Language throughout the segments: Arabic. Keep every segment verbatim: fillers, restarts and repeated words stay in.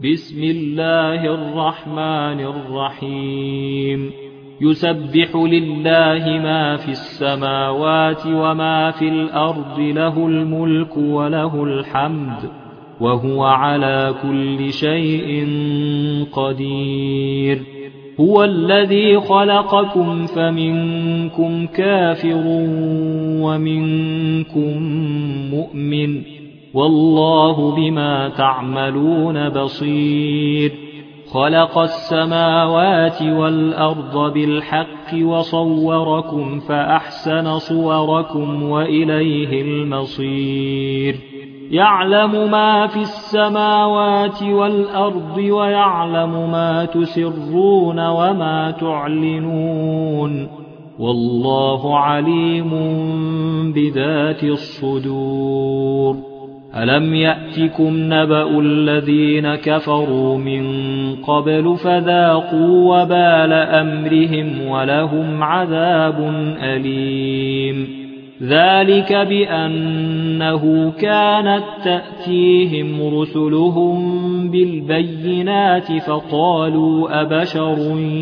بسم الله الرحمن الرحيم يسبح لله ما في السماوات وما في الأرض له الملك وله الحمد وهو على كل شيء قدير هو الذي خلقكم فمنكم كافر ومنكم مؤمن والله بما تعملون بصير خلق السماوات والأرض بالحق وصوركم فأحسن صوركم وإليه المصير يعلم ما في السماوات والأرض ويعلم ما تسرون وما تعلنون والله عليم بذات الصدور ألم يأتكم نبأ الذين كفروا من قبل فذاقوا وبال أمرهم ولهم عذاب أليم ذلك بأنه كانت تأتيهم رسلهم بالبينات فقالوا أبشر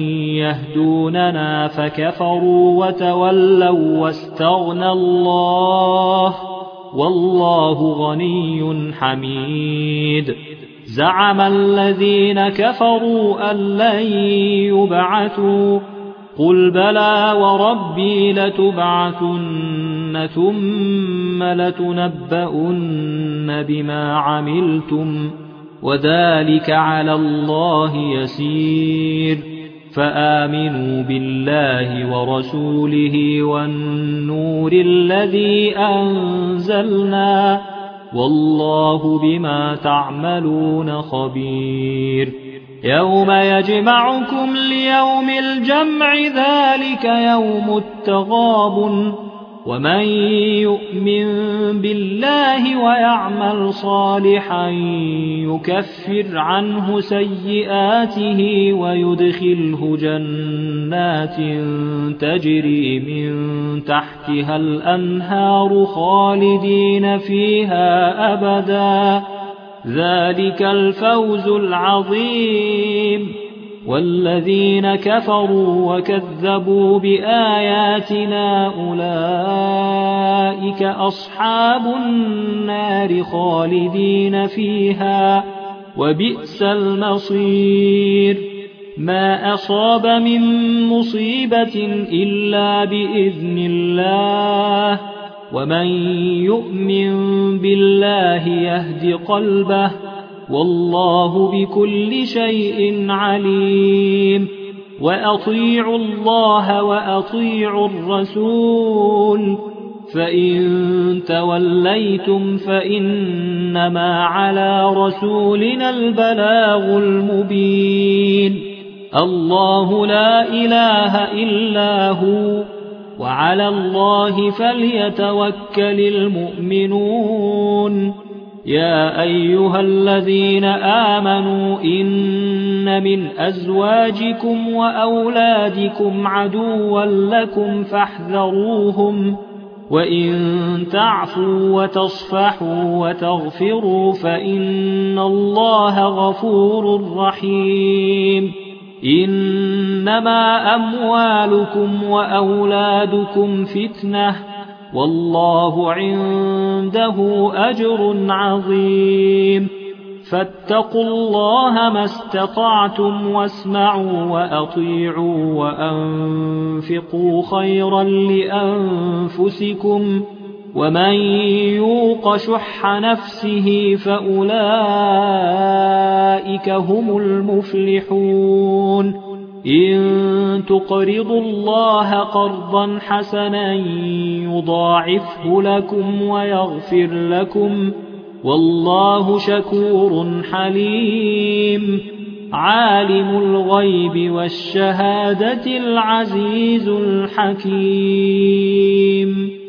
يهدوننا فكفروا وتولوا واستغنى الله والله غني حميد زعم الذين كفروا أن لن يبعثوا قل بلى وربي لتبعثن ثم لتنبؤن بما عملتم وذلك على الله يسير فآمنوا بالله ورسوله والنور الذي أنزلنا والله بما تعملون خبير يوم يجمعكم ليوم الجمع ذلك يوم التغابن ومن يؤمن بالله ويعمل صالحا يكفر عنه سيئاته ويدخله جنات تجري من تحتها الأنهار خالدين فيها أبدا ذلك الفوز العظيم والذين كفروا وكذبوا بآياتنا أولئك أصحاب النار خالدين فيها وبئس المصير ما أصاب من مصيبة إلا بإذن الله ومن يؤمن بالله يهد قلبه والله بكل شيء عليم وأطيعوا الله وأطيعوا الرسول فإن توليتم فإنما على رسولنا البلاغ المبين الله لا إله إلا هو وعلى الله فليتوكل المؤمنون يا أيها الذين آمنوا إن من أزواجكم وأولادكم عدوا لكم فاحذروهم وإن تعفوا وتصفحوا وتغفروا فإن الله غفور رحيم إنما أموالكم وأولادكم فتنة والله عنده أجر عظيم فاتقوا الله ما استطعتم واسمعوا وأطيعوا وأنفقوا خيرا لأنفسكم ومن يوق شح نفسه فأولئك هم المفلحون إن تقرضوا الله قرضا حسنا يضاعفه لكم ويغفر لكم والله شكور حليم عالم الغيب والشهادة العزيز الحكيم